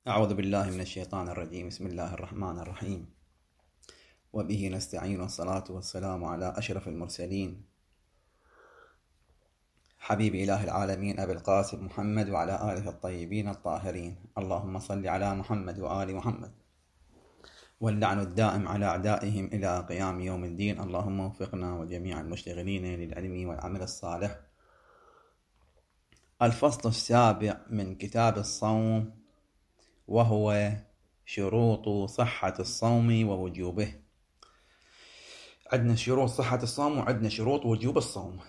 أعوذ بالله من الشيطان الرجيم. بسم الله الرحمن الرحيم، وبه نستعين، والصلاة والسلام على أشرف المرسلين حبيب إله العالمين أبي القاسم محمد وعلى آله الطيبين الطاهرين. اللهم صل على محمد وآل محمد، واللعن الدائم على أعدائهم إلى قيام يوم الدين. اللهم وفقنا وجميع المشتغلين للعلم والعمل الصالح. الفصل السابع من كتاب الصوم، وهو شروط صحة الصوم ووجوبه. عندنا شروط صحة الصوم وعندنا شروط وجوب الصوم.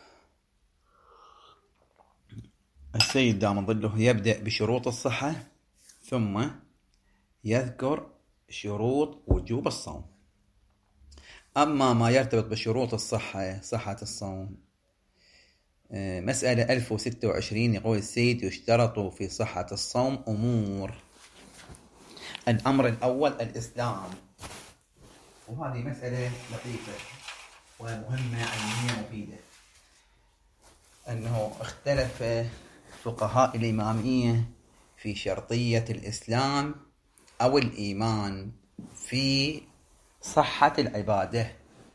السيد دام ظله يبدأ بشروط الصحة ثم يذكر شروط وجوب الصوم. أما ما يرتبط بشروط صحة الصوم، مسألة 1026 يقول السيد: يشترط في صحة الصوم أمور. الأمر الأول الإسلام، وهذه مسألة لطيفة ومهمة علمية مفيدة، أنه اختلف فقهاء الإمامية في شرطية الإسلام أو الإيمان في صحة العبادة،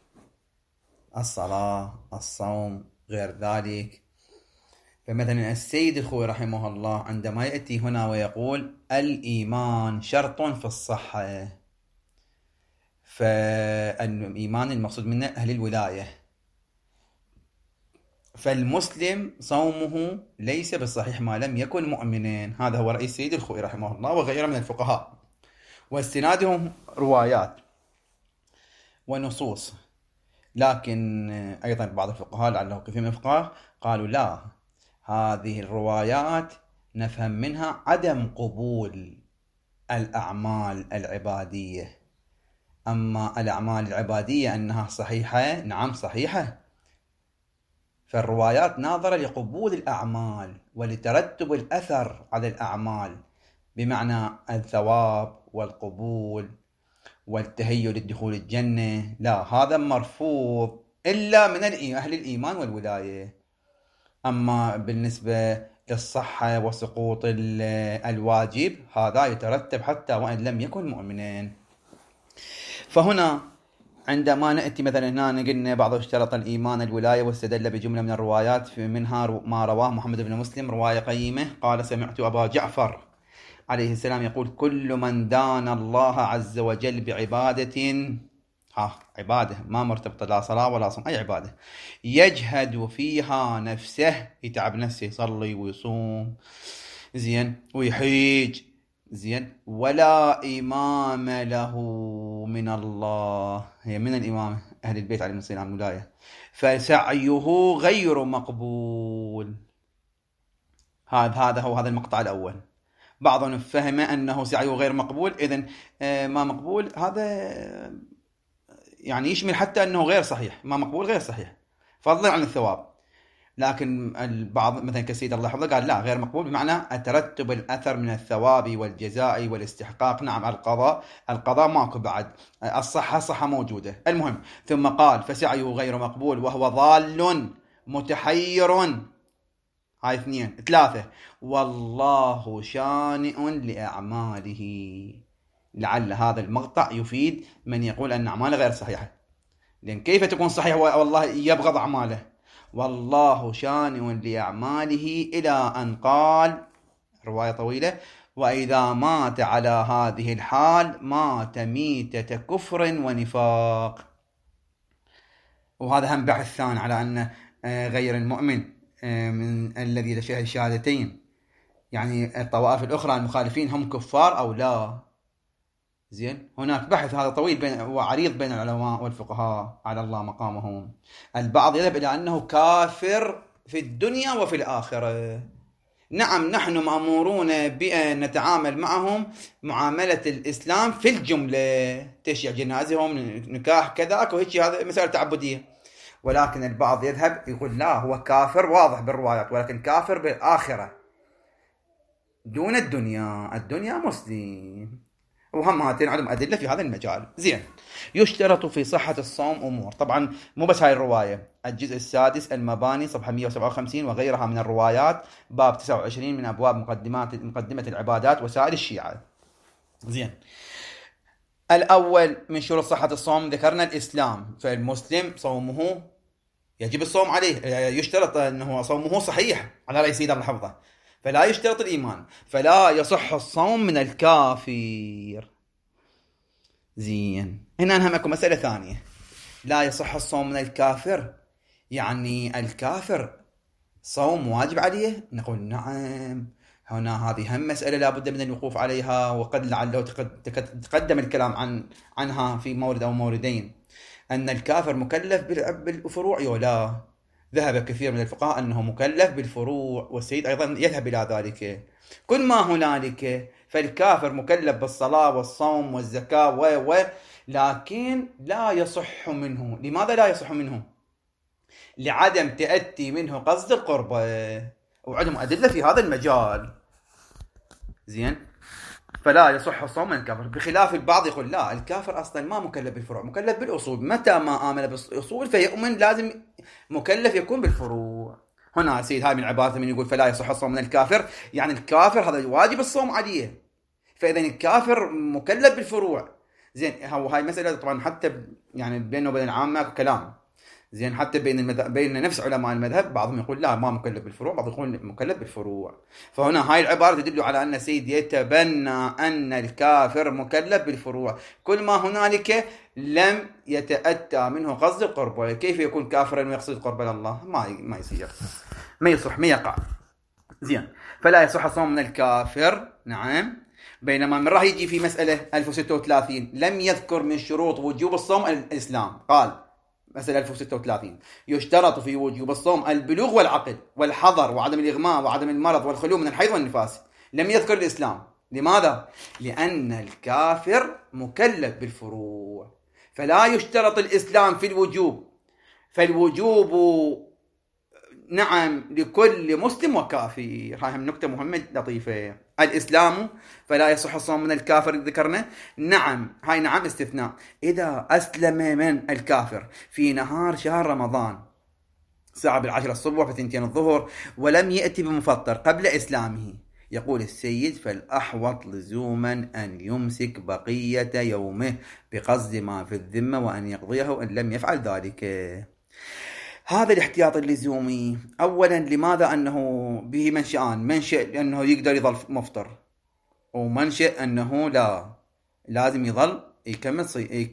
الصلاة، الصوم، غير ذلك. فمثلا السيد الخوي رحمه الله عندما يأتي هنا ويقول الإيمان شرط في الصحة، فالإيمان المقصود منه أهل الولاية، فالمسلم صومه ليس بالصحيح ما لم يكن مؤمنين. هذا هو رأي السيد الخوي رحمه الله وغيره من الفقهاء، واستنادهم روايات ونصوص. لكن أيضا بعض الفقهاء لعله كثير من الفقهاء قالوا لا، هذه الروايات نفهم منها عدم قبول الأعمال العبادية. أما الأعمال العبادية أنها صحيحة، نعم صحيحة، فالروايات ناظرة لقبول الأعمال ولترتب الأثر على الأعمال، بمعنى الثواب والقبول والتهيؤ للدخول الجنة. لا، هذا مرفوض إلا من أهل الإيمان والولاية. أما بالنسبة للصحة وسقوط الواجب، هذا يترتب حتى وإن لم يكن مؤمنين. فهنا عندما نأتي مثلا هنا قلنا بعض اشترط الإيمان الولاية، واستدل بجملة من الروايات، منها ما رواه محمد بن مسلم رواية قيمة قال: سمعت أبا جعفر عليه السلام يقول: كل من دان الله عز وجل بعبادة، عبادة ما مرتبطة لا صلاة ولا صوم، أي عبادة يجهد فيها نفسه، يتعب نفسه، يصلي ويصوم زين ويحيج زين، ولا إمام له من الله، هي من الإمام أهل البيت عليهم السلام ولاية، فسعيه غير مقبول. هذا هو هذا المقطع الأول. بعضهم فهم أنه سعيه غير مقبول، إذن ما مقبول هذا يعني يشمل حتى أنه غير صحيح، ما مقبول غير صحيح فضلا عن الثواب. لكن البعض مثلا كسيد الله حفظه قال لا، غير مقبول بمعنى الترتب الأثر من الثواب والجزاء والاستحقاق. نعم، القضاء ماكو بعد، الصحة موجودة. المهم، ثم قال: فسعيه غير مقبول وهو ضال متحير. هاي 2. 3: والله شانئ لأعماله. لعل هذا المقطع يفيد من يقول أن أعماله غير صحيحة، لأن كيف تكون صحيحة والله يبغض أعماله؟ والله شانئ لأعماله، إلى أن قال، رواية طويلة: وإذا مات على هذه الحال مات ميتة كفر ونفاق. وهذا هم بحث ثاني على أن غير المؤمن من الذي يشهد الشهادتين، يعني الطوائف الأخرى المخالفين هم كفار أو لا. زين، هناك بحث هذا طويل وعريض بين العلماء والفقهاء على الله مقامهم. البعض يذهب إلى أنه كافر في الدنيا وفي الآخرة. نعم، نحن مأمورون بأن نتعامل معهم معاملة الإسلام في الجملة، تشيع جنازهم، نكاح، كذا وهيك، هذا مسألة تعبدية. ولكن البعض يذهب يقول لا، هو كافر واضح بالروايات، ولكن كافر بالآخرة دون الدنيا مسلم. وهم هاتين عندهم أدلة في هذا المجال. زين، يشترط في صحة الصوم أمور. طبعا مو بس هاي الرواية، الجزء السادس المباني صفحة 157 وغيرها من الروايات، باب 29 من أبواب مقدمة العبادات وسائل الشيعة. زين. الأول من شروط صحة الصوم ذكرنا الإسلام، فالمسلم صومه يجب الصوم عليه، يشترط أنه صومه صحيح على رأي سيدنا الحفظة، فلا يشترط الإيمان، فلا يصح الصوم من الكافر. زين. هنا نهمكم مسألة ثانية، لا يصح الصوم من الكافر، يعني الكافر صوم واجب عليه؟ نقول نعم. هنا هذه هم مسألة لا بد من الوقوف عليها، وقد لعله تقدم الكلام عنها في مورد أو موردين، أن الكافر مكلف بالفروع ولا. ذهب كثير من الفقهاء أنه مكلف بالفروع، والسيد أيضا يذهب إلى ذلك. كل ما هنالك فالكافر مكلف بالصلاة والصوم والزكاة لكن لا يصح منه. لماذا لا يصح منه؟ لعدم تأتي منه قصد القربة، وعندهم أدلة في هذا المجال. زين. فلا يصح الصوم من الكافر، بخلاف البعض يقول لا، الكافر أصلا ما مكلف بالفروع، مكلف بالأصول، متى ما آمن بالأصول فيؤمن لازم مكلف يكون بالفروع. هنا سيد هاي من عبارة من يقول فلا يصح الصوم من الكافر، يعني الكافر هذا واجب الصوم عليه، فإذا الكافر مكلف بالفروع. زين. هاي مسألة طبعا حتى يعني بينه وبين العامة كلام. زين. حتى بين نفس علماء المذهب بعضهم يقول لا ما مكلف بالفروع، بعضهم يقول مكلف بالفروع. فهنا هاي العبارة تدل على أن السيد يتبنى أن الكافر مكلف بالفروع، كل ما هنالك لم يتأتى منه قصد القربة. كيف يكون كافرا ويقصد قربة الله؟ ما يصير، ما يصح، ما يقع. زين. فلا يصح الصوم من الكافر. نعم. بينما من راح يجي في مسألة 1036 لم يذكر من شروط وجوب الصوم الإسلام، قال مسألة 1036 يشترط في وجوب الصوم البلوغ والعقل والحضر وعدم الإغماء وعدم المرض والخلو من الحيض والنفاس. لم يذكر الإسلام. لماذا؟ لأن الكافر مكلف بالفروع، فلا يشترط الإسلام في الوجوب، فالوجوب نعم لكل مسلم وكافر. هاي هم نكتة مهمة لطيفة. الإسلام فلا يصح الصوم من الكافر ذكرنا. نعم. هاي نعم استثناء، إذا أسلم من الكافر في نهار شهر رمضان الساعة 10 الصبح في 2 الظهر ولم يأتي بمفطر قبل إسلامه، يقول السيد فالأحوط لزوما أن يمسك بقية يومه بقصد ما في الذمة وأن يقضيه إن لم يفعل ذلك. هذا الاحتياط اللزومي أولا لماذا؟ أنه به منشأان، منشأ أنه يقدر يظل مفطر، ومنشأ أنه لا لازم يظل يكمل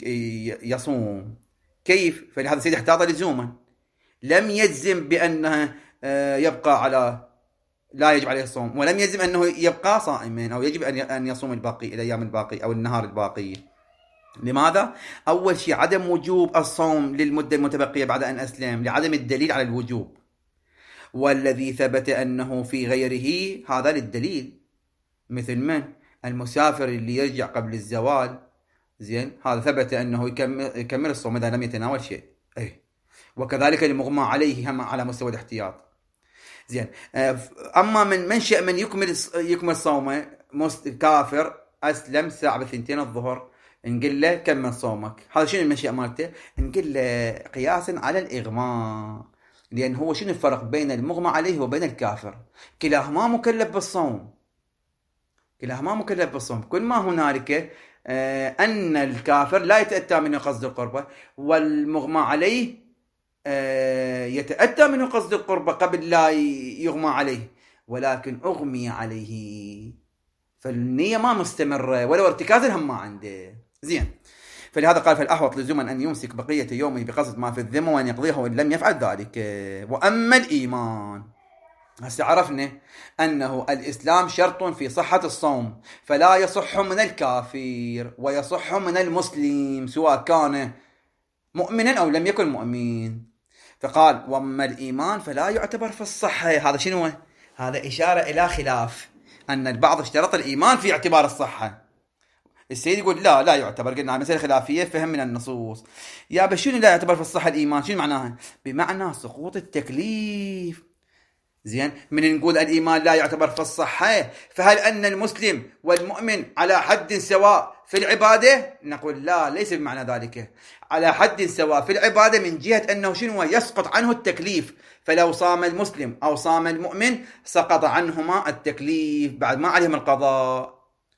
يصوم. كيف؟ فلهذا السيد احتاط لزوما، لم يجزم بأنه يبقى على لا يجب عليه الصوم، ولم يجزم أنه يبقى صائما أو يجب أن يصوم الباقي الأيام الباقي أو النهار الباقي. لماذا؟ أول شيء عدم وجوب الصوم للمدة المتبقية بعد أن أسلم، لعدم الدليل على الوجوب، والذي ثبت أنه في غيره هذا للدليل، مثل من؟ المسافر اللي يرجع قبل الزوال. زين. هذا ثبت أنه يكمل الصوم إذا لم يتناول شيء. وكذلك المغمى عليه هم على مستوى الاحتياط. زين. أما من منشأ من يكمل صومه كافر أسلم الساعة 2 الظهر، نقول له كمل صومك. هذا شنو المنشأ مالته؟ نقول له قياسا على الإغماء، لأن هو شنو الفرق بين المغمى عليه وبين الكافر؟ كلاهما مكلف بالصوم، كلاهما مكلف بالصوم. كل ما هنالك أن الكافر لا يتأتى منه قصد القربة، والمغمى عليه يتأتى منه قصد القربة قبل لا يغمى عليه، ولكن أغمي عليه، فالنية ما مستمرة ولو ارتكاز هم ما عنده. زين. فلهذا قال فالأحوط لزوما أن يمسك بقية يومه بقصد ما في الذمة وأن يقضيه وإن لم يفعل ذلك. وأما الإيمان، هسه عرفنا أنه الإسلام شرط في صحة الصوم، فلا يصح من الكافر ويصح من المسلم سواء كان مؤمنا أو لم يكن مؤمن. فقال وأما الإيمان فلا يعتبر في الصحة. هذا شنو؟ هذا إشارة إلى خلاف، أن البعض اشترط الإيمان في اعتبار الصحة. السيد يقول لا يعتبر. قلنا مسألة خلافية فهم من النصوص. يا بشون لا يعتبر في الصحة الإيمان؟ شنو معناها؟ بمعنى سقوط التكليف. زين. من نقول الإيمان لا يعتبر في الصحة، فهل أن المسلم والمؤمن على حد سواء في العبادة؟ نقول لا، ليس بمعنى ذلك. على حد سواء في العبادة من جهة أنه شنو؟ يسقط عنه التكليف، فلو صام المسلم أو صام المؤمن سقط عنهما التكليف، بعد ما عليهم القضاء.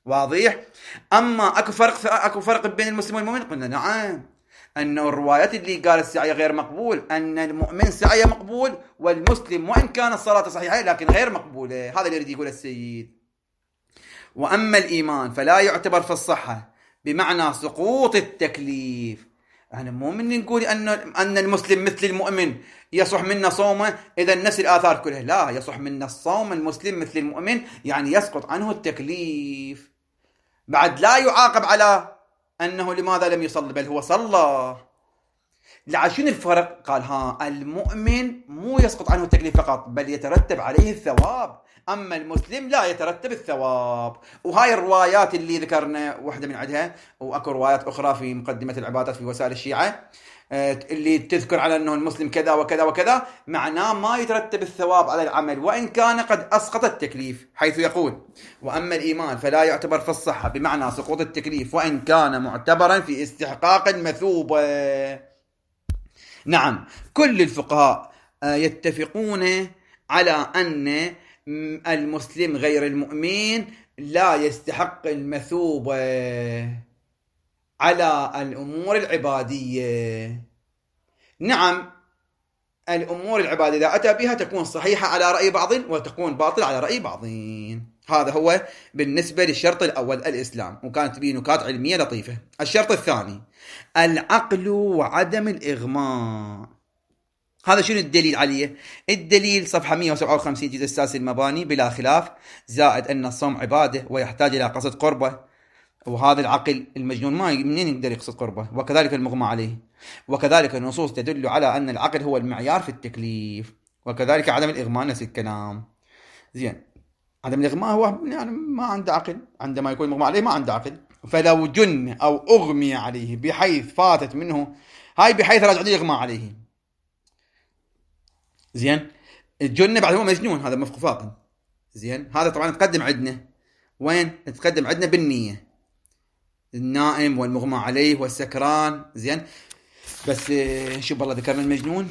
واضح. أما أكو فرق بين المسلم والمؤمن، قلنا نعم، أن الروايات اللي قال السعي غير مقبول، أن المؤمن سعي مقبول، والمسلم وإن كان الصلاة صحيحة لكن غير مقبولة. هذا اللي يريد يقول السيد. وأما الإيمان فلا يعتبر في الصحة بمعنى سقوط التكليف. يعني مو من نقول أن المسلم مثل المؤمن يصح منا صومه إذا نسي الآثار كلها، لا، يصح منا الصوم المسلم مثل المؤمن، يعني يسقط عنه التكليف. بعد لا يعاقب على أنه لماذا لم يصلي، بل هو صلى. شنو الفرق؟ قال المؤمن مو يسقط عنه التكليف فقط، بل يترتب عليه الثواب، أما المسلم لا يترتب الثواب. وهاي الروايات اللي ذكرنا واحدة من عدها، وأكو روايات أخرى في مقدمة العبادات في وسائل الشيعة اللي تذكر على أنه المسلم كذا وكذا وكذا، معناه ما يترتب الثواب على العمل وإن كان قد أسقط التكليف، حيث يقول: وأما الإيمان فلا يعتبر في الصحة بمعنى سقوط التكليف وإن كان معتبرا في استحقاق المثوبة. نعم، كل الفقهاء يتفقون على أن المسلم غير المؤمن لا يستحق المثوبة على الأمور العبادية. نعم، الأمور العبادية إذا أتى بها تكون صحيحة على رأي بعض وتكون باطلة على رأي بعض. هذا هو بالنسبة للشرط الأول الإسلام، وكانت به نكات علمية لطيفة. الشرط الثاني العقل وعدم الإغماء. هذا شنو الدليل عليه؟ الدليل صفحة 157 جزء السادس المباني بلا خلاف، زائد أن الصوم عبادة ويحتاج إلى قصد قربة، وهذا العقل المجنون ما منين يقدر يقصد قربه، وكذلك المغمى عليه، وكذلك النصوص تدل على أن العقل هو المعيار في التكليف، وكذلك عدم الإغماء نفس الكلام. زين، عدم الإغماء هو يعني ما عنده عقل، عندما يكون مغمى عليه ما عنده عقل. فلو جن أو أغمي عليه بحيث فاتت منه، هاي بحيث راجع يغمى عليه. زين، الجن بعد هو مجنون، هذا مفقود فاقد. زين، هذا طبعا تقدم عندنا وين؟ تقدم عندنا بالنية، النائم والمغمى عليه والسكران. زين، بس شوف والله ذكرنا المجنون.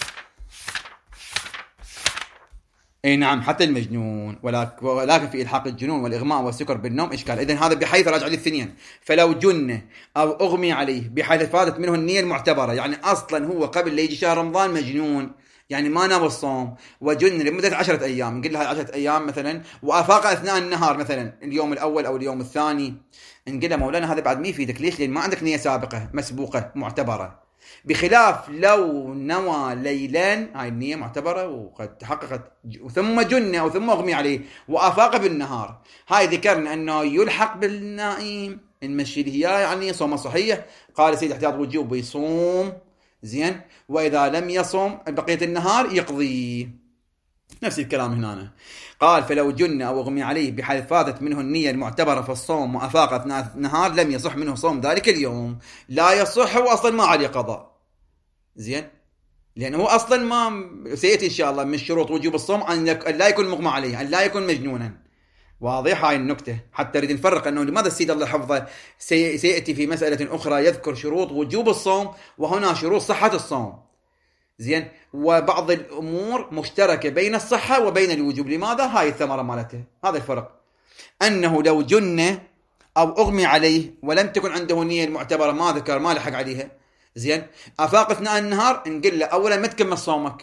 اي نعم، حتى المجنون، ولكن في الحاق الجنون والاغماء والسكر بالنوم اشكال. اذن هذا بحيث راجع للاثنين. فلو جن او اغمي عليه بحيث فاتت منه النية المعتبرة، يعني اصلا هو قبل لا يجي شهر رمضان مجنون، يعني ما نام الصوم، وجن لمدة 10 أيام، نقول لها 10 أيام مثلا، وافاق اثناء النهار مثلا اليوم الاول او اليوم الثاني، نقول له مولانا هذا بعد ما يفيدك، ليش؟ لان ما عندك نية سابقة مسبوقة معتبرة، بخلاف لو نوى ليلا، هاي النية معتبرة وقد تحققت، ثم جن أو ثم أغمي عليه وأفاق بالنهار، هاي ذكرنا أنه يلحق بالنائم، نمشي له إياه يعني صوم صحيح. قال سيد احتياط وجوب يصوم، زين، وإذا لم يصوم بقية النهار يقضي. نفس الكلام هنا. قال فلو جن أو أغمي عليه بحيث فاتت منه النية المعتبرة في الصوم وأفاق أثناء النهار لم يصح منه صوم ذلك اليوم، لا يصح، وأصلا ما عليه قضاء. زين، لأنه أصلا ما سيأتي إن شاء الله من شروط وجوب الصوم أن لا يكون مغمى عليه، أن لا يكون مجنونا. واضح هاي النكتة، حتى نريد نفرق أنه لماذا السيد الله حفظه سيأتي في مسألة أخرى يذكر شروط وجوب الصوم وهنا شروط صحة الصوم. زين، وبعض الأمور مشتركة بين الصحة وبين الوجوب. لماذا؟ هاي الثمرة مالته، هذا الفرق. أنه لو جن أو أغمي عليه ولم تكن عنده النية المعتبرة، ما ذكر، ما لحق عليها، زين، أفاق أثناء النهار، نقول له أولا ما تكمل صومك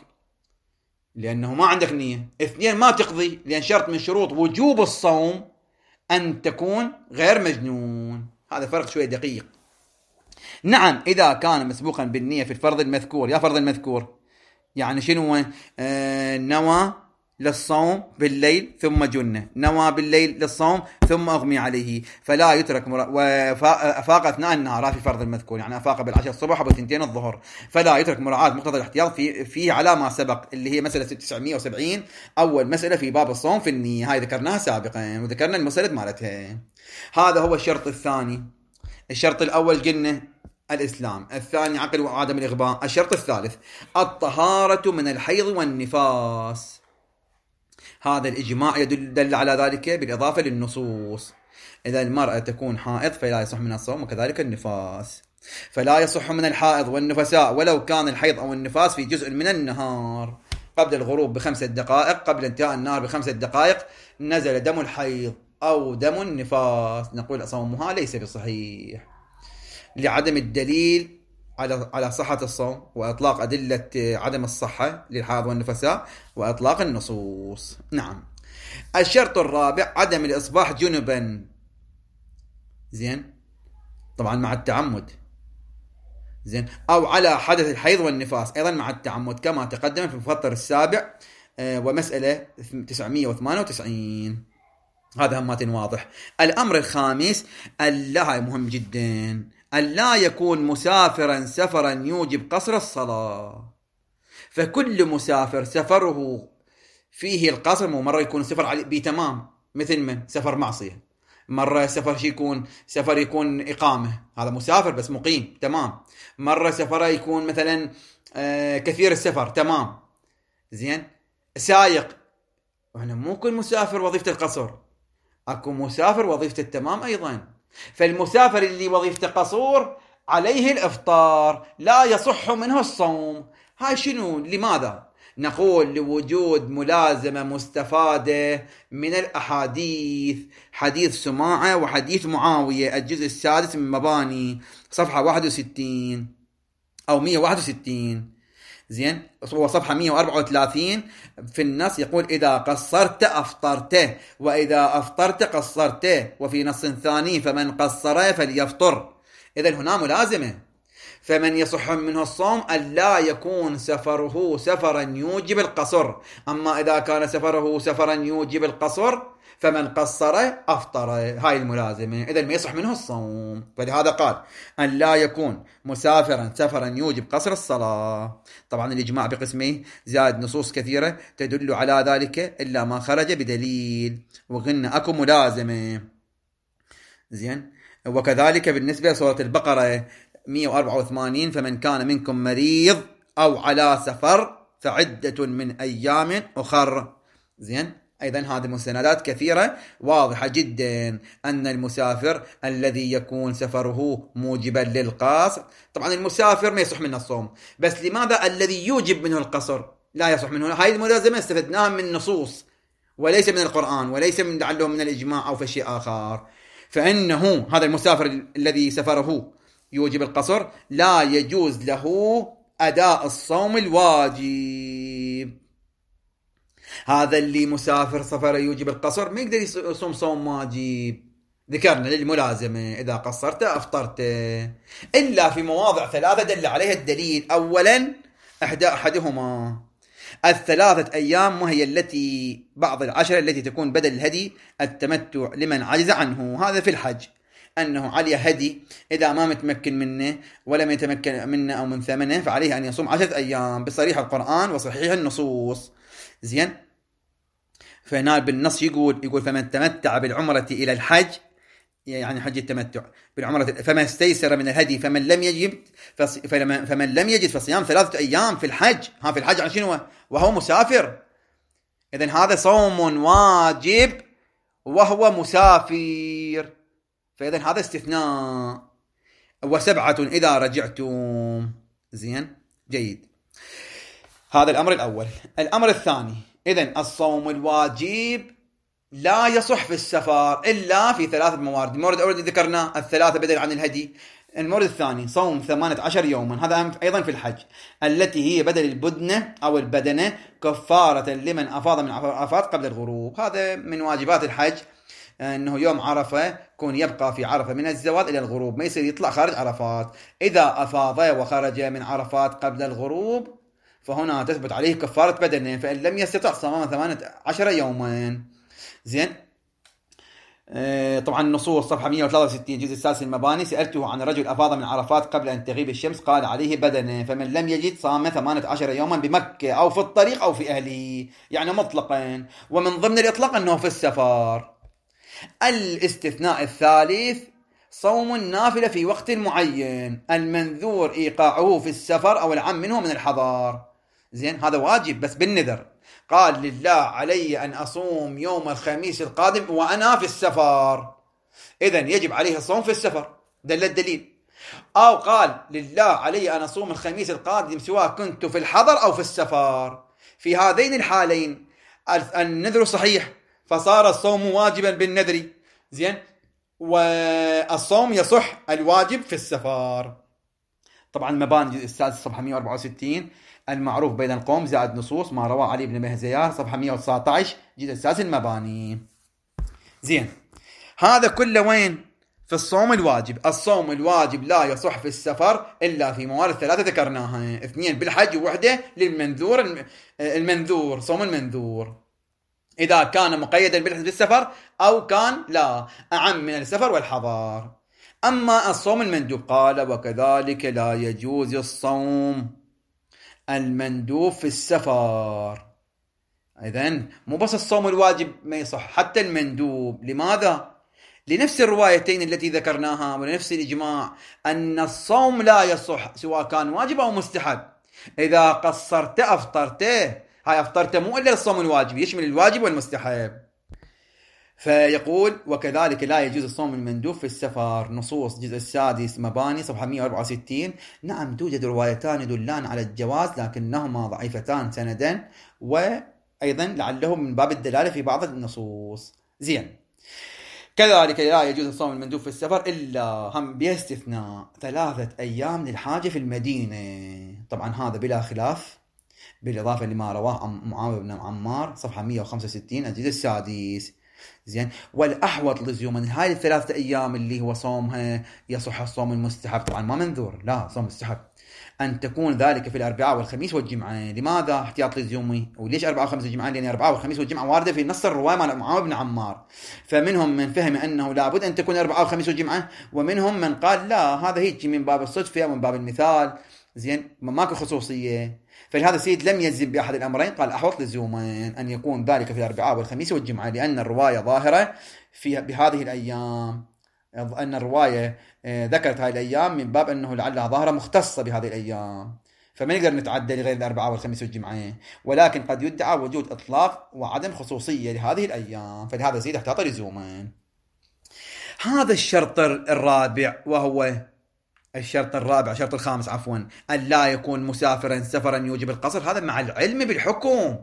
لأنه ما عندك نية، اثنين ما تقضي لأن شرط من شروط وجوب الصوم أن تكون غير مجنون. هذا فرق شوي دقيق. نعم، إذا كان مسبوقا بالنية في الفرض المذكور. يا فرض المذكور يعني شنو؟ نوى للصوم بالليل ثم جنة، نوى بالليل للصوم ثم أغمي عليه، فلا يترك وأفاق أثناء النهار في فرض المذكور، يعني أفاق بالعشاء الصبح وبالثنتين الظهر، فلا يترك مراعاة مقتضى الاحتياط فيه على ما سبق، اللي هي مسألة 970 أول مسألة في باب الصوم في النية، هاي ذكرناها سابقا وذكرنا المسند مالتها. هذا هو الشرط الثاني. الشرط الأول قلنا الإسلام، الثاني عقل وعدم الإغباء. الشرط الثالث الطهارة من الحيض والنفاس. هذا الإجماع يدل على ذلك بالإضافة للنصوص. إذا المرأة تكون حائض فلا يصح من الصوم، وكذلك النفاس، فلا يصح من الحائض والنفساء ولو كان الحيض أو النفاس في جزء من النهار قبل الغروب ب5 دقائق، قبل انتهاء النهار ب5 دقائق نزل دم الحيض أو دم النفاس نقول صومها ليس بصحيح، لعدم الدليل على صحة الصوم، وإطلاق أدلة عدم الصحة للحائض والنفساء، وإطلاق النصوص. نعم. الشرط الرابع عدم الإصباح جنبا، زين، طبعا مع التعمد، زين، أو على حدث الحيض والنفاس أيضا مع التعمد كما تقدم في المفطر السابع ومسألة 998. هذا همات واضح. الأمر الخامس هاي مهم جدا، ألا يكون مسافرا سفرا يوجب قصر الصلاة. فكل مسافر سفره فيه القصر، مرة يكون سفر بتمام مثل من سفر معصية، مرة سفر يكون إقامة، هذا مسافر بس مقيم تمام. مرة سفره يكون مثلا كثير السفر تمام، زين. سايق، وهنا مو كل مسافر وظيفة القصر، اكو مسافر وظيفة التمام ايضا. فالمسافر اللي وظيفته قصور عليه الافطار، لا يصح منه الصوم. هاي شنو؟ لماذا؟ نقول لوجود ملازمة مستفادة من الأحاديث، حديث سماعة وحديث معاوية الجزء السادس من مباني صفحة 61 أو 161، زين، هو صفحة 134 في النص يقول إذا قصرت أفطرته، وإذا أفطرت قصرته، وفي نص ثاني فمن قصر فليفطر. إذن هنا ملازمة. فمن يصح منه الصوم ألا يكون سفره سفرا يوجب القصر، أما إذا كان سفره سفرا يوجب القصر فمن قصر أفطر، هاي الملازمة. إذن ما يصح منه الصوم. فلهذا قال أن لا يكون مسافرا سفرا يوجب قصر الصلاة. طبعا الإجماع بقسمه زاد نصوص كثيرة تدل على ذلك إلا ما خرج بدليل، وقلنا أكو ملازمة، زين. وكذلك بالنسبة لسورة البقرة 184 فمن كان منكم مريض أو على سفر فعدة من أيام أخر، زين. أيضا هذه مستندات كثيرة واضحة جدا أن المسافر الذي يكون سفره موجبا للقصر، طبعا المسافر ما يصح منه الصوم، بس لماذا الذي يوجب منه القصر لا يصح منه؟ هاي الملازمة استفدناها من النصوص وليس من القرآن، وليس من لعله من الإجماع أو في شيء آخر. فإنه هذا المسافر الذي سفره يوجب القصر لا يجوز له أداء الصوم الواجب. هذا اللي مسافر سفر يوجب القصر ما يقدر يصوم صوم واجب، ذكرنا للملازمة إذا قصرت أفطرت، إلا في مواضع ثلاثة دل عليها الدليل. أولا أحدهما 3 أيام، وهي التي بعض العشر التي تكون بدل الهدي التمتع لمن عجز عنه. هذا في الحج، أنه عليه هدي إذا ما متمكن منه ولم يتمكن منه أو من ثمنه فعليه أن يصوم 10 أيام بصريح القرآن وصحيح النصوص، زين. فهنا بالنص يقول فمن تمتع بالعمرة إلى الحج، يعني حج التمتع بالعمرة، فما استيسر من الهدي فمن لم يجد فصيام 3 أيام في الحج. في الحج عن شنو؟ وهو مسافر. إذن هذا صوم واجب وهو مسافر، فإذن هذا استثناء. 7 إذا رجعتم، زين، جيد. هذا الأمر الأول. الأمر الثاني، إذن الصوم الواجب لا يصح في السفر إلا في 3 موارد. المورد الأول ذكرنا 3 بدل عن الهدي. المورد الثاني صوم 18 يوما، هذا أيضا في الحج، التي هي بدل البدنة أو البدنة كفارة لمن أفاض من عرفات قبل الغروب. هذا من واجبات الحج، أنه يوم عرفة يكون يبقى في عرفة من الزوال إلى الغروب، ما يصير يطلع خارج عرفات. إذا أفاض وخرج من عرفات قبل الغروب فهنا تثبت عليه كفارة بدنه، فإن لم يستطع صام 18 يوما، زين. طبعا النصوص صفحة 163 جزء السادس المباني، سألته عن رجل أفاض من عرفات قبل أن تغيب الشمس قال عليه بدنه، فمن لم يجد صام 18 يوما بمكة أو في الطريق أو في أهله، يعني مطلقا. ومن ضمن الإطلاق أنه في السفر. الاستثناء الثالث صوم النافلة في وقت معين المنذور إيقاعه في السفر أو العام منه من الحضار، زين. هذا واجب بس بالنذر. قال لله علي أن أصوم يوم الخميس القادم وأنا في السفر، إذن يجب عليه الصوم في السفر، دل الدليل. أو قال لله علي أن أصوم الخميس القادم سواء كنت في الحضر أو في السفر، في هذين الحالين النذر صحيح فصار الصوم واجبا بالنذر، زين. والصوم يصح الواجب في السفر. طبعا مباني الجزء السادس صفحة 164 المعروف بين القوم زائد نصوص ما رواه علي بن مهزيار صفحة 119 الجزء السادس المباني. زين، هذا كله وين؟ في الصوم الواجب. الصوم الواجب لا يصح في السفر إلا في موارد ثلاثة ذكرناها، 2 بالحج ووحدة للمنذور. المنذور صوم المنذور إذا كان مقيدا بالسفر أو كان لا أعم من السفر والحضار. أما الصوم المندوب قال وكذلك لا يجوز الصوم المندوب في السفر. إذن مو بس الصوم الواجب ما يصح، حتى المندوب. لماذا؟ لنفس الروايتين التي ذكرناها ولنفس الإجماع أن الصوم لا يصح سواء كان واجب أو مستحب. إذا قصرت أفطرته، هاي أفطرته مو إلا الصوم الواجب، يشمل الواجب والمستحب. فيقول وكذلك لا يجوز الصوم المندوب في السفر. نصوص جزء السادس مباني صفحة 164. نعم توجد روايتان يدلان على الجواز لكنهما ضعيفتان سندا، وأيضا لعله من باب الدلالة في بعض النصوص. زين، كذلك لا يجوز الصوم المندوب في السفر إلا هم باستثناء 3 أيام للحاجة في المدينة. طبعا هذا بلا خلاف، بالإضافة لما رواه معاوية بن عمار صفحة 165 الجزء السادس. زين، والأحوط لزوما هاي 3 أيام اللي هو صومها يصح الصوم المستحب، طبعا ما منذور، لا صوم مستحب، أن تكون ذلك في الأربعاء والخميس والجمعة. لماذا احتياط لزومي؟ وليش 4 و5 والجمعة؟ لأن 4 والخميس والجمعة واردة في نص الرواية مع معاوية بن عمار، فمنهم من فهم أنه لابد أن تكون 4 والخميس والجمعة، ومنهم من قال لا هذا هيك من باب الصدفة ومن باب المثال. زين، ماكو خصوصية. فلهذا السيد لم يجزم بأحد الأمرين، قال أحوط لزومين أن يكون ذلك في الأربعاء والخميس والجمعة، لأن الرواية ظاهرة بهذه الأيام، أن الرواية ذكرت هذه الأيام من باب أنه لعلها ظاهرة مختصة بهذه الأيام، فما نقدر نتعدى لغير الأربعاء والخميس والجمعة. ولكن قد يدعى وجود إطلاق وعدم خصوصية لهذه الأيام، فلهذا السيد احتاط لزومين. هذا الشرط الرابع، وهو الشرط الرابع، شرط الخامس عفوا، أن لا يكون مسافرا سفرا يوجب القصر، هذا مع العلم بالحكم.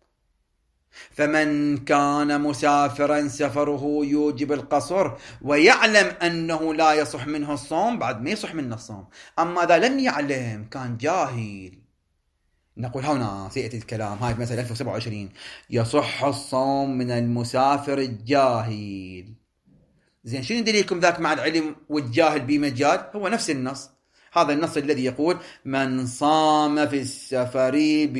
فمن كان مسافرا سفره يوجب القصر ويعلم أنه لا يصح منه الصوم، بعد ما يصح منه الصوم. أما إذا لم يعلم كان جاهل، نقول هنا سيأتي الكلام، هاي مثلا 1027 يصح الصوم من المسافر الجاهل. زين، شنو دليلكم ذاك مع العلم والجاهل بمجال؟ هو نفس النص، هذا النص الذي يقول من صام في السفر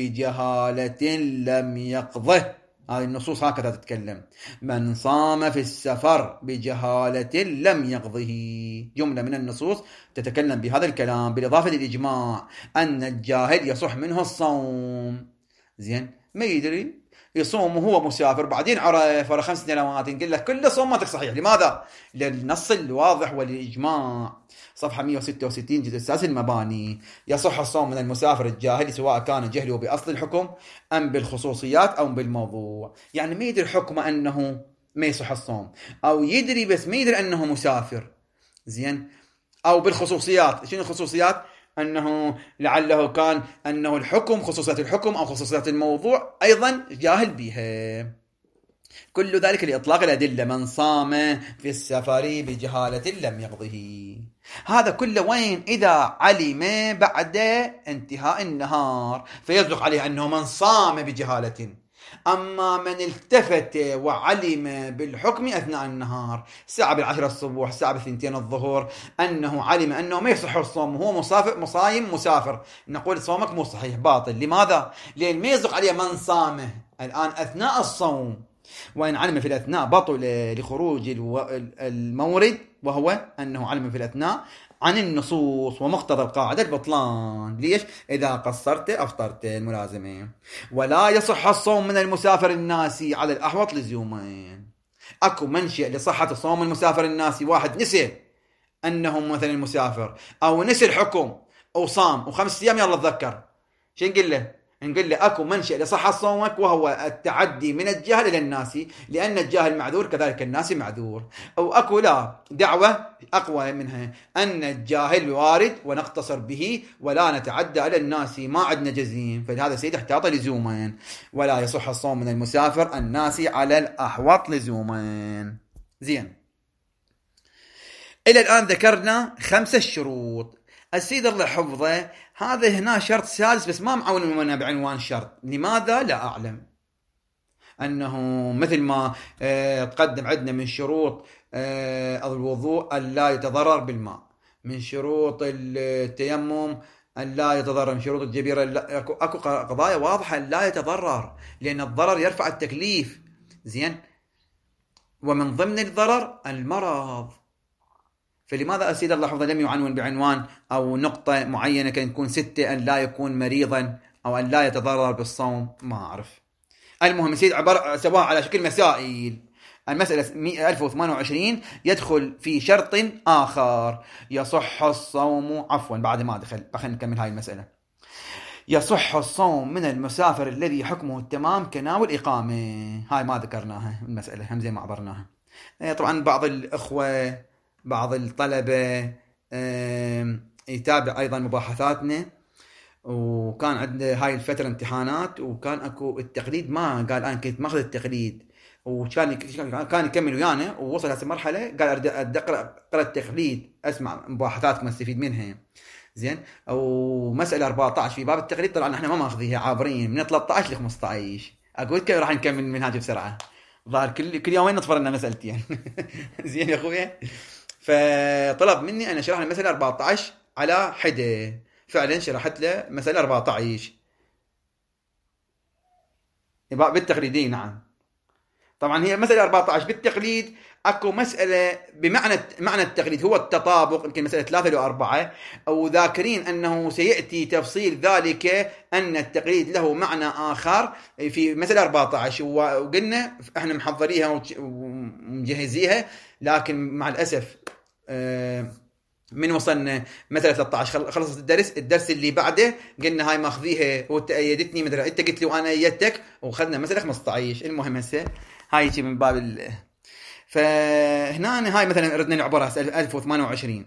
بجهالة لم يقضه. هذه النصوص هكذا تتكلم، من صام في السفر بجهالة لم يقضه. جملة من النصوص تتكلم بهذا الكلام، بالإضافة للإجماع أن الجاهل يصح منه الصوم. زين، ما يدري يصوم وهو مسافر، بعدين عرف ورا 5 سنوات نقول لك كل صوماتك صحيح. لماذا؟ للنص الواضح والإجماع. صفحة 166 جزء السادس المباني، يصح الصوم من المسافر الجاهل سواء كان جهله بأصل الحكم أم بالخصوصيات أو بالموضوع. يعني ما يدري حكم أنه ما يصح الصوم، أو يدري بس ما يدري أنه مسافر. زين، أو بالخصوصيات. شنو الخصوصيات؟ أنه لعله كان أنه الحكم خصوصيات الحكم أو خصوصيات الموضوع أيضا جاهل بها. كل ذلك لإطلاق الأدلة. من صام في السفر بجهالة لم يقضه. هذا كله وين؟ إذا علم بعد انتهاء النهار، فيصدق عليه أنه من صام بجهالة. أما من التفت وعلم بالحكم أثناء النهار، الساعة 10 الصبح، الساعة 2 الظهر، أنه علم أنه ما يصح الصوم وهو مصايم مسافر، نقول صومك مو صحيح، باطل. لماذا؟ لأن ما يصدق عليه من صامه الآن أثناء الصوم، وإن علم في الأثناء بطل لخروج المورد، وهو أنه علم في الأثناء عن النصوص ومقتضى القاعدة البطلان. ليش؟ إذا قصرت أفطرت، الملازمة. ولا يصح الصوم من المسافر الناسي على الأحوط لزومين. أكو منشأ لصحة صوم المسافر الناسي، واحد نسي أنه مثلا المسافر، أو نسي الحكم أو صام و5 أيام يلا تذكر، شو نقول له؟ نقول له أكو منشأ لصحة صومك، وهو التعدي من الجهل إلى الناسي، لأن الجاهل معذور كذلك الناسي معذور. أو أكو لا دعوة أقوى منها، أن الجاهل وارد ونقتصر به ولا نتعدى على الناسي، ما عندنا جزيم. فلهذا سيد احتاط لزومين. ولا يصح الصوم من المسافر الناسي على الأحوط لزومين. زين، إلى الآن ذكرنا 5 شروط. السيد الله حفظه هذا هنا شرط سادس بس ما معون بعنوان شرط، لماذا لا أعلم. أنه مثل ما تقدم عندنا من شروط الوضوء أن لا يتضرر بالماء، من شروط التيمم أن لا يتضرر، من شروط الجبيرة أكو قضايا واضحة لا يتضرر، لأن الضرر يرفع التكليف. زين، ومن ضمن الضرر المرض. فلماذا السيد الله حفظه لم يعنون بعنوان أو نقطة معينة كان يكون 6 أن لا يكون مريضا أو أن لا يتضرر بالصوم؟ ما أعرف. المهم السيد سواها على شكل مسائل. المسألة 1028 يدخل في شرط آخر، يصح الصوم، عفوا بعد ما دخل خلينا نكمل هاي المسألة. يصح الصوم من المسافر الذي حكمه التمام كناوي الإقامة. هاي ما ذكرناها المسألة، هم زي ما عبرناها. طبعا بعض الأخوة بعض الطلبة يتابع أيضا مباحثاتنا، وكان عندنا هاي الفترة امتحانات، وكان أكو التقليد ما قال أنا كنت ماخذ التقليد، وكان يكمل ويانا، ووصل هذه المرحلة قال أريد أقرأ التقليد، أسمع مباحثاتكم استفيد منها. زين، ومسألة 14 في باب التقليد طبعا احنا ما ماخذيها، عابرين من 13 ل 15. أقول لك راح نكمل منهاج بسرعة، ظاهر كل يومين نطفر لنا مسألتين. زين يا أخويا، فطلب مني أنا شرح المسألة 14 على حدة، فعلا شرحت له مسألة 14 بالتقليدي. نعم، طبعا هي مسألة 14 بالتقليد. اكو مسألة معنى التقليد هو التطابق، يمكن مسألة 3 و4، او ذاكرين انه سيأتي تفصيل ذلك ان التقليد له معنى اخر في مسألة 14، وقلنا احنا محضريها ومجهزيها، لكن مع الاسف من وصلنا مثلا 13 خلصت الدرس اللي بعده قلنا هاي ماخذيها وتأيدتني مدري انت قلت لي وانا ايدتك، وخذنا مثلا 15. المهم هسه هاي شيء من باب فهنا هاي مثلا ردنا نعبرها 1028.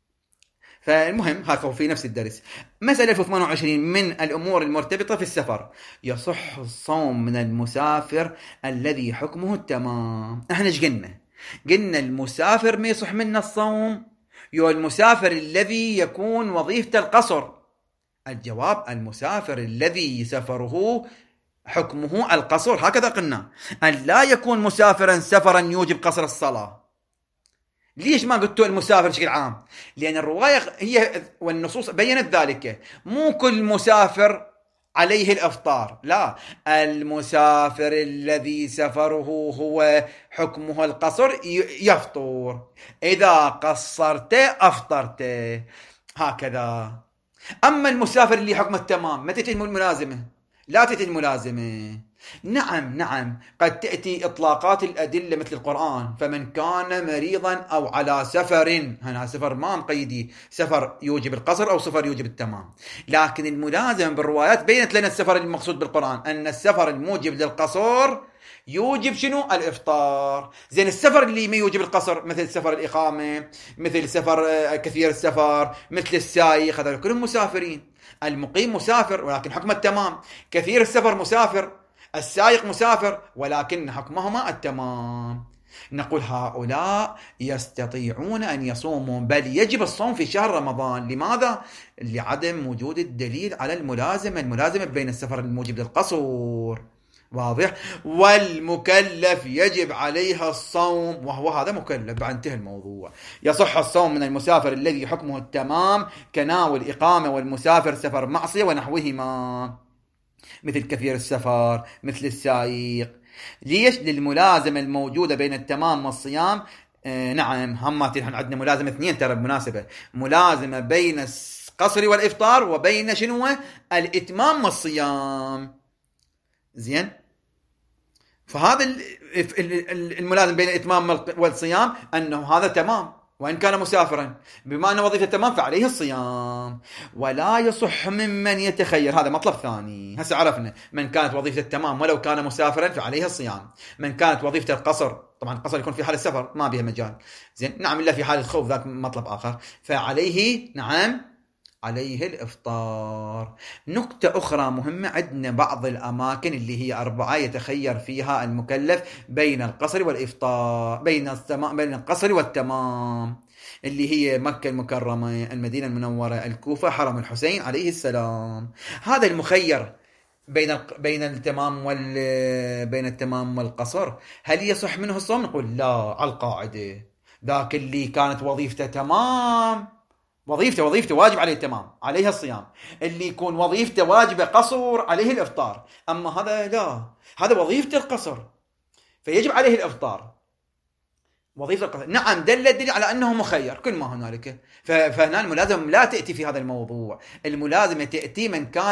فالمهم هاكو في نفس الدرس مسألة 1028 من الأمور المرتبطة في السفر. يصح الصوم من المسافر الذي حكمه التمام. احنا ايش قلنا المسافر ما يصح منه الصوم، يو المسافر الذي يكون وظيفة القصر. الجواب المسافر الذي سفره حكمه القصر، هكذا قلنا، أن لا يكون مسافرا سفرا يوجب قصر الصلاة. ليش ما قلتوا المسافر بشكل عام؟ لأن الرواية هي والنصوص بيّنت ذلك، مو كل مسافر عليه الإفطار، لا، المسافر الذي سفره هو حكمه القصر يفطر، إذا قصرت أفطرت، هكذا. أما المسافر اللي حكمه التمام متى تتم الملازمة؟ لا تتم الملازمة. نعم قد تأتي إطلاقات الأدلة مثل القرآن، فمن كان مريضا أو على سفر، هنا سفر ما مقيدي سفر يوجب القصر أو سفر يوجب التمام، لكن الملازمة بالروايات بينت لنا السفر المقصود بالقرآن أن السفر الموجب للقصر يوجب شنو؟ الإفطار. زين السفر اللي ما يوجب القصر مثل سفر الإقامة، مثل سفر كثير السفر، مثل السايق، هذول كلهم مسافرين. المقيم مسافر ولكن حكم التمام، كثير السفر مسافر، السائق مسافر ولكن حكمهما التمام. نقول هؤلاء يستطيعون أن يصوموا، بل يجب الصوم في شهر رمضان. لماذا؟ لعدم وجود الدليل على الملازمة بين السفر الموجب للقصر، واضح؟ والمكلف يجب عليها الصوم، وهو هذا مكلف، بعد انتهى الموضوع. يصح الصوم من المسافر الذي حكمه التمام كناوي الإقامة والمسافر سفر معصية ونحوهما، مثل كثير السفر، مثل السائق. ليش؟ للملازمة الموجودة بين التمام والصيام. نعم، هم عندنا ملازمة 2 ترى بالمناسبة، ملازمة بين القصر والإفطار وبين شنو؟ الإتمام والصيام. زين، فهذا الملازم بين الإتمام والصيام أنه هذا تمام وإن كان مسافرا، بما أن وظيفة التمام فعليه الصيام. ولا يصح ممن يتخير، هذا مطلب ثاني. هسه عرفنا من كانت وظيفة التمام ولو كان مسافرا فعليه الصيام، من كانت وظيفة القصر، طبعا القصر يكون في حال السفر ما بها مجال، زين، نعم، إلا في حال الخوف ذاك مطلب آخر، فعليه نعم عليه الإفطار. نقطة أخرى مهمة، عندنا بعض الأماكن اللي هي 4 يتخير فيها المكلف بين القصر والإفطار، بين القصر والتمام. اللي هي مكة المكرمة، المدينة المنورة، الكوفة، حرم الحسين عليه السلام. هذا المخير بين التمام والقصر، هل يصح منه الصوم؟ نقول لا، على القاعدة. ذاك اللي كانت وظيفته تمام، وظيفته واجب عليه التمام، عليها الصيام. اللي يكون وظيفته واجبة قصر، عليه الإفطار. أما هذا لا، هذا وظيفته القصر، فيجب عليه الإفطار. وظيفة القصر، نعم، دل الدليل على أنه مخير، كل ما هنالك. فهنا الملازمة لا تأتي في هذا الموضوع. الملازمة تأتي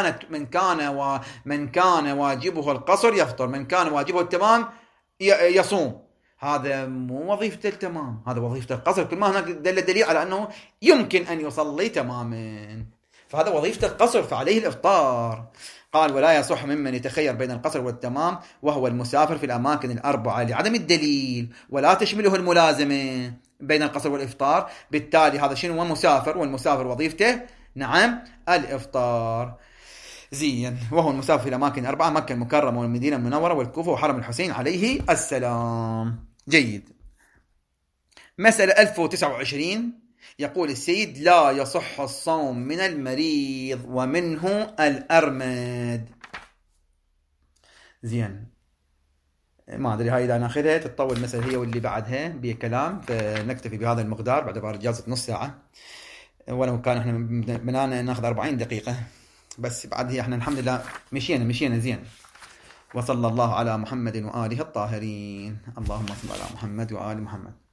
من كان واجبه القصر يفطر، من كان واجبه التمام يصوم. هذا مو وظيفة التمام، هذا وظيفة القصر، كل ما هناك دل الدليل على أنه يمكن أن يصلي تماما، فهذا وظيفة القصر، فعليه الإفطار. قال: ولا يصح ممن يتخير بين القصر والتمام وهو المسافر في الأماكن الأربعة لعدم الدليل، ولا تشمله الملازمة بين القصر والإفطار. بالتالي هذا شنو؟ هو مسافر، والمسافر وظيفته نعم الإفطار. زين. وهو المسافر في الأماكن الأربعة: مكة المكرمة والمدينة المنورة والكوفة وحرم الحسين عليه السلام. جيد. مسألة 1029 يقول السيد: لا يصح الصوم من المريض ومنه الأرمد. زين، ما أدري هاي إذا ناخذها تتطول المسألة هي واللي بعدها بكلام، فنكتفي بهذا المقدار بعد بعد إجازة نص ساعة، ولو كان إحنا بنانا ناخذ 40 دقيقة بس. بعد هي إحنا الحمد لله مشينا زين. وصلى الله على محمد وآله الطاهرين. اللهم صل على محمد وآل محمد.